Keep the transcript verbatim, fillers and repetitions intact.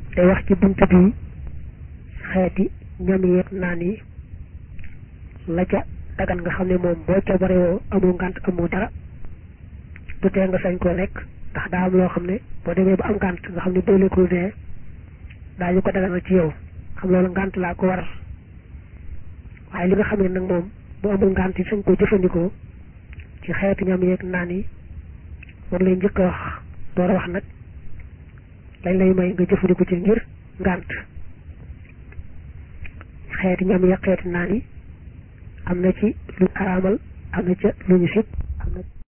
day wax ci buntu bi xeeti ñam yi ak naan yi la ca dagan nga xam ne moom boo ca barewoo amoo ngànt amoo dara du tee nga sañ koo lekk ndax daa am loo xam ne boo demee ba am ngànt nga xam ne boo lekkul dee daañu ko daganal ci yow xam loolu ngànt laa ko waral waaye li nga xam ne nag moom bu amul ngànt yi sañ koo jëfandikoo ci xeetu ñam yeeg naan yi moom lay njëkk a wax door a wax nag lañ lay may nga jëfandikoo ci ngir ngànt xeeti ñam yeeg xeeti naan yi am na ci lu araamal am na ca lu ñu sib am na